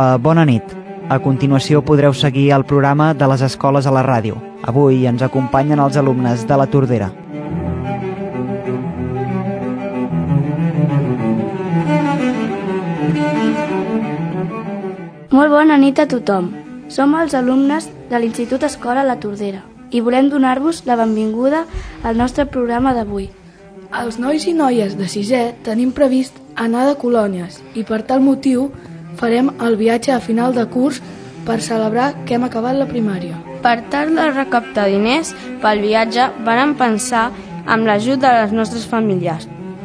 bona nit. A continuació podreu seguir el programa de les escoles a la ràdio. Avui ens acompanyen els alumnes de la Tordera. Molt bona nit a tothom. Som els alumnes de l'Institut Escola La Tordera i volem donar-vos la benvinguda al nostre programa d'avui. Els nois i noies de sisè tenim previst anar de colònies i per tal motiu farem el viatge a final de curs per celebrar que hem acabat la primària. Per tal de recaptar diners pel viatge vàrem pensar amb l'ajut de les nostres famílies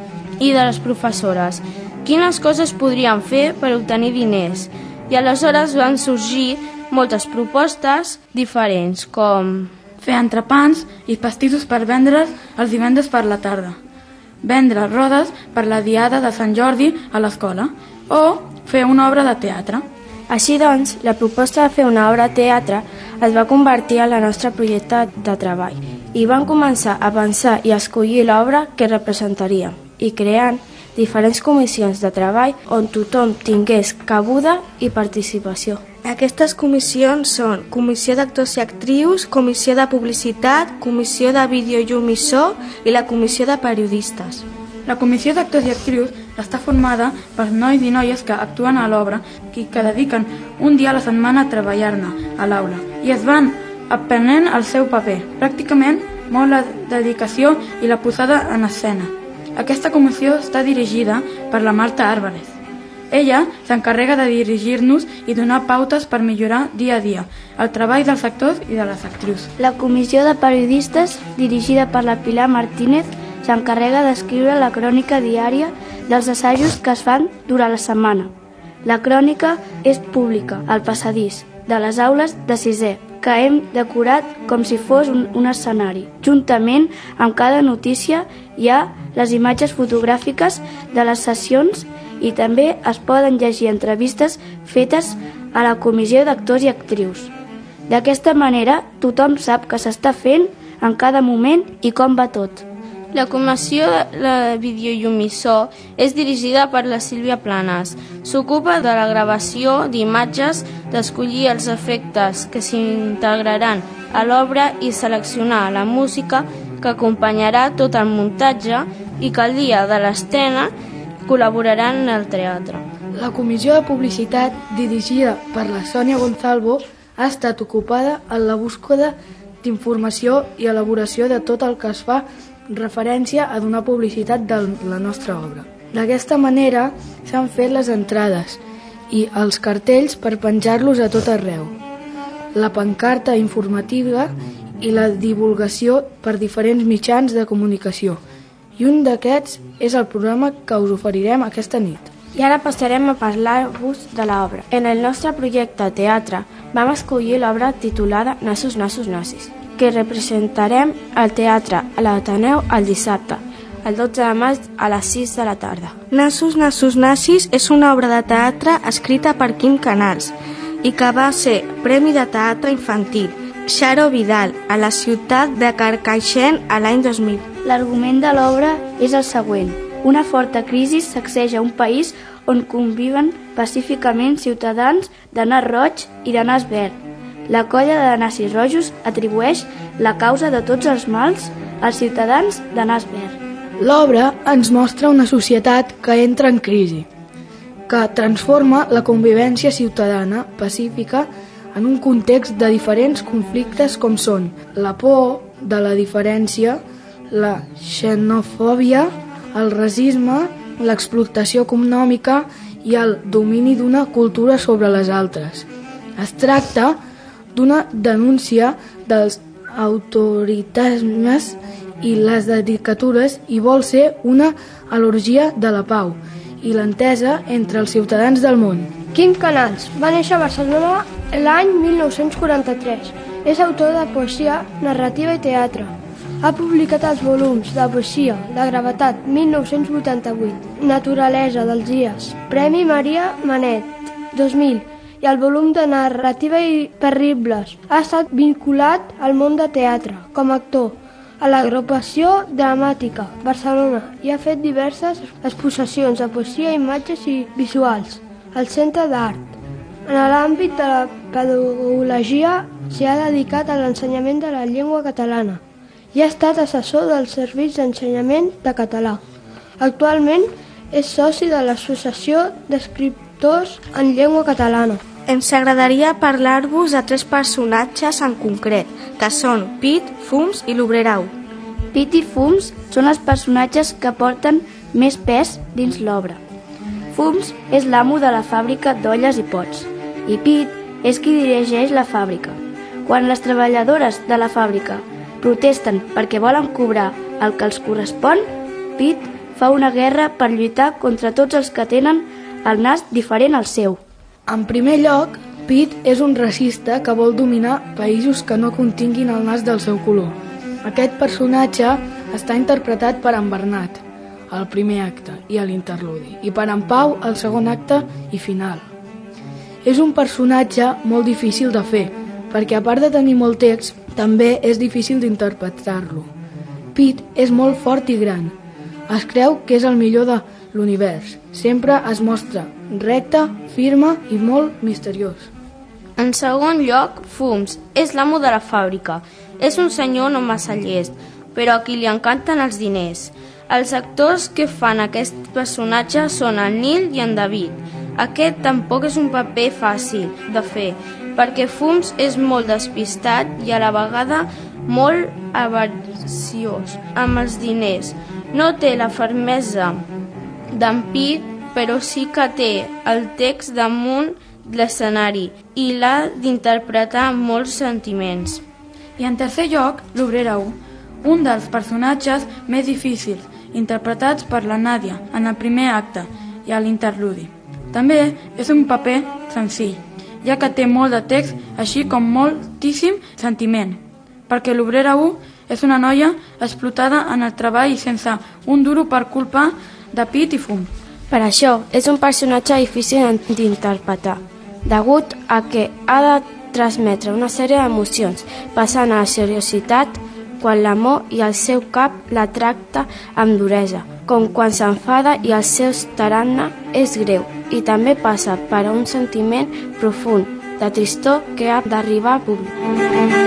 i de les professores quines coses podríem fer per obtenir diners. I aleshores van sorgir moltes propostes diferents, com fer entrepans i pastissos per vendre's els divendres per la tarda, vendre rodes per la diada de Sant Jordi a l'escola o fer una obra de teatre. Així doncs, la proposta de fer una obra de teatre es va convertir en la nostra projecte de treball i vam començar a pensar i a escollir l'obra que representaríem i creant diferents comissions de treball on tothom tingués cabuda i participació. Aquestes comissions són Comissió d'Actors i Actrius, Comissió de Publicitat, Comissió de Vídeo i Llum i So i la Comissió de Periodistes. La Comissió d'Actors i Actrius està formada per nois i noies que actuen a l'obra i que dediquen un dia a la setmana a treballar-ne a l'aula i es van aprenent el seu paper, pràcticament molt la dedicació i la posada en escena. Aquesta comissió està dirigida per la Marta Álvarez. Ella s'encarrega de dirigir-nos i donar pautes per millorar dia a dia el treball dels actors i de les actrius. La comissió de periodistes, dirigida per la Pilar Martínez, s'encarrega d'escriure la crònica diària dels assajos que es fan durant la setmana. La crònica és pública al passadís de les aules de sisè, que hem decorat com si fos un escenari. Juntament amb cada notícia hi ha les imatges fotogràfiques de les sessions i també es poden llegir entrevistes fetes a la Comissió d'Actors i Actrius. D'aquesta manera, tothom sap què s'està fent en cada moment i com va tot. La comissió de vídeo i llum i so és dirigida per la Sílvia Planas. S'ocupa de la gravació d'imatges, d'escollir els efectes que s'integraran a l'obra i seleccionar la música que acompanyarà tot el muntatge i que el dia de l'estrena col·laboraran en el teatre. La comissió de publicitat, dirigida per la Sònia Gonzalvo, ha estat ocupada en la búsqueda d'informació i elaboració de tot el que es fa referència a donar publicitat de la nostra obra. D'aquesta manera s'han fet les entrades i els cartells per penjar-los a tot arreu, la pancarta informativa i la divulgació per diferents mitjans de comunicació. I un d'aquests és el programa que us oferirem aquesta nit. I ara passarem a parlar-vos de l'obra. En el nostre projecte de teatre vam escollir l'obra titulada Nassos, nassos, nassis, que representarem al teatre a l'Ateneu el dissabte, el 12 de maig a les 6 de la tarda. Nassos, nassos, nassis és una obra de teatre escrita per Quim Canals i que va ser Premi de Teatre Infantil Xaro Vidal a la ciutat de Carcaixent a l'any 2000. L'argument de l'obra és el següent. Una forta crisi sacseja un país on conviven pacíficament ciutadans de nas roig i de nas verd. La colla de nassis rojos atribueix la causa de tots els mals als ciutadans de nas verd. L'obra ens mostra una societat que entra en crisi, que transforma la convivència ciutadana pacífica en un context de diferents conflictes com són la por de la diferència, la xenofòbia, el racisme, l'explotació econòmica i el domini d'una cultura sobre les altres. Es tracta d'una denúncia dels autoritarismes i les dedicatures i vol ser una al·legoria de la pau i l'entesa entre els ciutadans del món. Quim Canals va néixer a Barcelona l'any 1943. És autor de poesia, narrativa i teatre. Ha publicat els volums de poesia La gravetat, 1988, Naturalesa dels dies, Premi Maria Manet, 2000, i el volum de narrativa i Terribles. Ha estat vinculat al món de teatre, com a actor, a l'agrupació dramàtica Barcelona i ha fet diverses exposicions de poesia, imatges i visuals al Centre d'Art En l'àmbit de la pedagogia s'hi ha dedicat a l'ensenyament de la llengua catalana i ha estat assessor dels serveis d'ensenyament de català. Actualment és soci de l'Associació d'Escriptors en Llengua Catalana. Ens agradaria parlar-vos de 3 personatges en concret, que són Pit, Fums i l'Obrerau. Pit i Fums són els personatges que porten més pes dins l'obra. Fums és l'amo de la fàbrica d'olles i pots, i Pit és qui dirigeix la fàbrica. Quan les treballadores de la fàbrica protesten perquè volen cobrar el que els correspon, Pit fa una guerra per lluitar contra tots els que tenen el nas diferent al seu. En primer lloc, Pit és un racista que vol dominar països que no continguin el nas del seu color. Aquest personatge està interpretat per en Bernat, al primer acte i a l'interludi, i per en Pau al segon acte i final. És un personatge molt difícil de fer, perquè a part de tenir molt text, també és difícil d'interpretar-lo. Pit és molt fort i gran. Es creu que és el millor de l'univers. Sempre es mostra recte, firme i molt misteriós. En segon lloc, Fums és l'amo de la fàbrica. És un senyor no massa llest, però a qui li encanten els diners. Els actors que fan aquest personatge són el Nil i en David. Aquest tampoc és un paper fàcil de fer, perquè Fums és molt despistat i a la vegada molt avariciós amb els diners. No té la fermesa d'en Pit, però sí que té el text damunt l'escenari i l'ha d'interpretar amb molts sentiments. I en tercer lloc, l'Obrerau, un dels personatges més difícils, interpretats per la Nàdia en el primer acte i a l'interludi. També és un paper senzill, ja que té molt de text, així com moltíssim sentiment, perquè l'Obrerau és una noia explotada en el treball i sense un duro per culpa de Pit i Fum. Per això és un personatge difícil d'interpretar, degut a que ha de transmetre una sèrie d'emocions, passant a la seriositat quan l'amor i el seu cap la tracta amb duresa, com quan s'enfada i el seu tarannà és greu, i també passa per un sentiment profund de tristor que ha d'arribar a públic.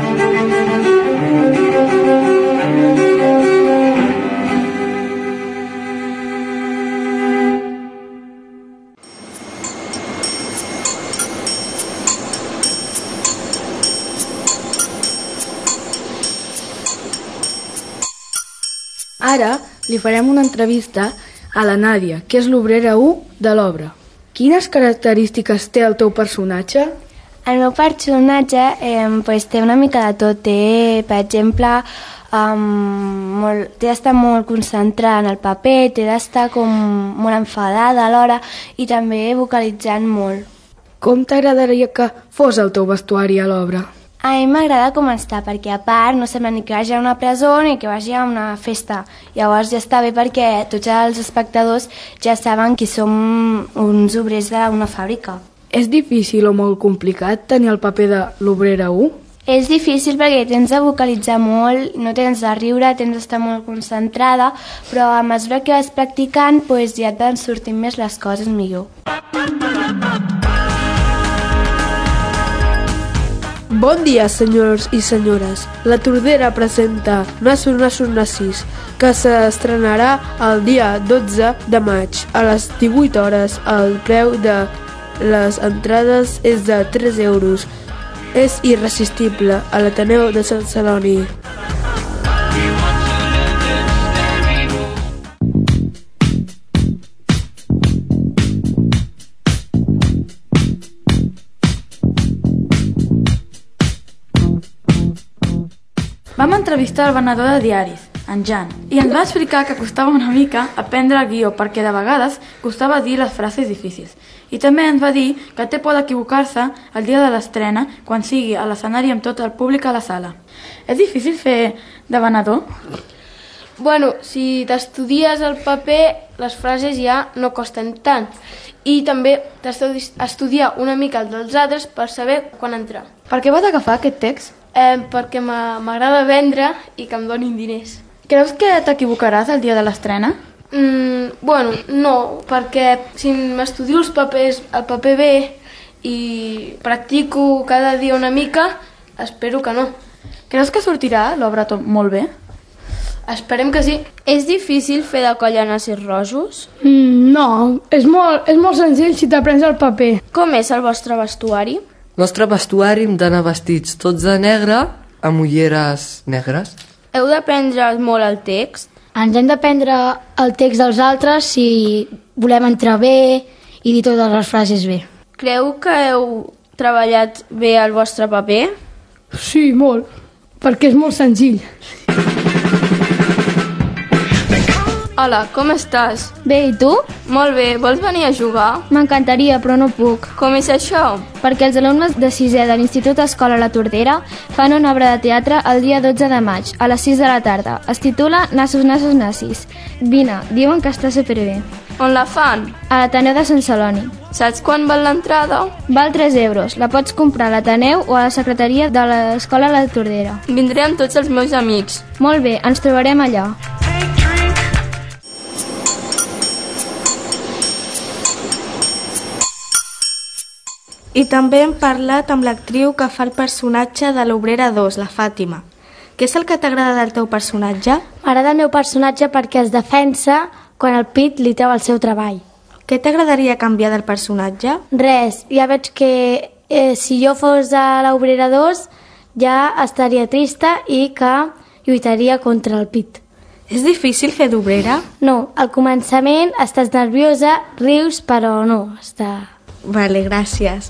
Ara li farem una entrevista a la Nàdia, que és l'obrera 1 de l'obra. Quines característiques té el teu personatge? El meu personatge té una mica de tot. Té, per exemple, té d'estar molt concentrada en el paper, té d'estar com molt enfadada alhora i també vocalitzant molt. Com t'agradaria que fos el teu vestuari a l'obra? A mi m'agrada com està, perquè a part no sembla ni que vagi a una presó ni que vagi a una festa. Llavors ja està bé perquè tots els espectadors ja saben que som uns obrers d'una fàbrica. És difícil o molt complicat tenir el paper de l'obrera 1? És difícil perquè tens de vocalitzar molt, no tens de riure, tens d'estar molt concentrada, però a mesura que vas practicant ja et van sortint més les coses millor. Bon dia, senyors i senyores. La Tordera presenta Nassos, Nassos, Nassis, que s'estrenarà el dia 12 de maig a les 18 hores. El preu de les entrades és de 3 euros. És irresistible a l'Ateneu de Sant Celoni. Vam entrevistar el venedor de diaris, en Jan, i ens va explicar que costava una mica aprendre el guió perquè de vegades costava dir les frases difícils. I també ens va dir que té por d'equivocar-se el dia de l'estrena quan sigui a l'escenari amb tot el públic a la sala. És difícil fer de venedor? Bueno, si t'estudies el paper, les frases ja no costen tant. I també t'has d'estudiar una mica els dels altres per saber quan entrar. Per què vas agafar aquest text? Perquè m'agrada vendre i que em donin diners. Creus que t'equivocaràs el dia de l'estrena? Bueno, no, perquè si m'estudio el paper bé i practico cada dia una mica, espero que no. Creus que sortirà l'obra molt bé? Esperem que sí. És difícil fer de colla nassos rojos? No, és molt senzill si t'aprens el paper. Com és el vostre vestuari? El nostre vestuari hem d'anar vestits tots de negre, amb ulleres negres. Heu d'aprendre molt el text? Ens hem d'aprendre el text dels altres si volem entrar bé i dir totes les frases bé. Creu que heu treballat bé el vostre paper? Sí, molt, perquè és molt senzill. Hola, com estàs? Bé, i tu? Molt bé, vols venir a jugar? M'encantaria, però no puc. Com és això? Perquè els alumnes de 6è de l'Institut Escola La Tordera fan una obra de teatre el dia 12 de maig, a les 6 de la tarda. Es titula Nassos, nassos, nassis. Vine, diuen que està superbé. On la fan? A l'Ateneu de Sant Celoni. Saps quan val l'entrada? Val 3 euros. La pots comprar a l'Ateneu o a la secretaria de l'Escola La Tordera. Vindré amb tots els meus amics. Molt bé, ens trobarem allà. I també hem parlat amb l'actriu que fa el personatge de l'Obrera 2, la Fàtima. Què és el que t'agrada del teu personatge? M'agrada el meu personatge perquè es defensa quan el Pit li treu el seu treball. Què t'agradaria canviar del personatge? Res, ja veig que si jo fos a l'Obrera 2 ja estaria trista i que lluitaria contra el Pit. És difícil fer d'obrera? No, al començament estàs nerviosa, rius, però no, està... Vale, gràcies.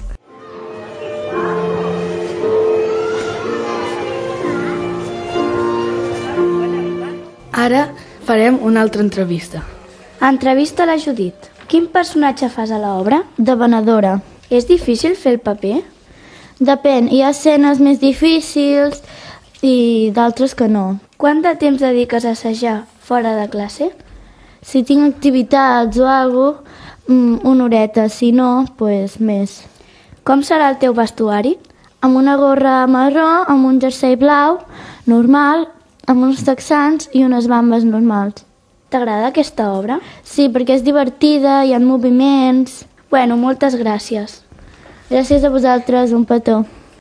Ara farem una altra entrevista. Entrevista a la Judit. Quin personatge fas a l'obra? De venedora. És difícil fer el paper? Depèn, hi ha escenes més difícils i d'altres que no. Quant de temps dediques a assajar fora de classe? Si tinc activitats o alguna cosa, una horeta, si no, doncs més. Com serà el teu vestuari? Amb una gorra marró, amb un jersei blau, normal, amb uns texans i unes bambes normals. T'agrada aquesta obra? Sí, perquè és divertida, hi ha moviments... Bueno, moltes gràcies. Gràcies a vosaltres, un petó.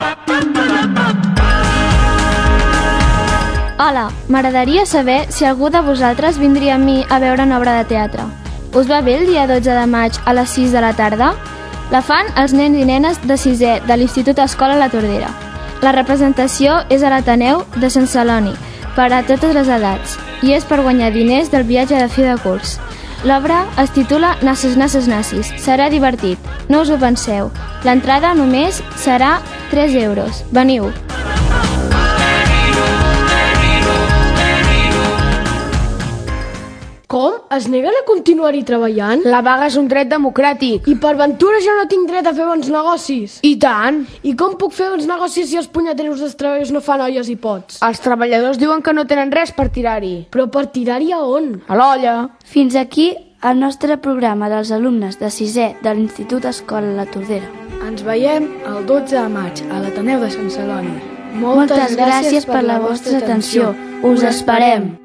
Hola, m'agradaria saber si algú de vosaltres vindria amb mi a veure una obra de teatre. Us va bé el dia 12 de maig a les 6 de la tarda? La fan els nens i nenes de 6è de l'Institut Escola La Tordera. La representació és a l'Ateneu de Sant Celoni, per a totes les edats, i és per guanyar diners del viatge de fi de curs. L'obra es titula Nassos, nassos, nassis. Serà divertit, no us ho penseu. L'entrada només serà 3 euros. Veniu! Com? Es neguen a continuar-hi treballant? La vaga és un dret democràtic. I per ventura jo no tinc dret a fer bons negocis? I tant! I com puc fer bons negocis si els punyeteros dels treballadors no fan olles i pots? Els treballadors diuen que no tenen res per tirar-hi. Però per tirar-hi a on? A l'olla. Fins aquí el nostre programa dels alumnes de 6è de l'Institut Escola La Tordera. Ens veiem el 12 de maig a l'Ateneu de Sant Celoni. Moltes gràcies per la vostra atenció. Us esperem.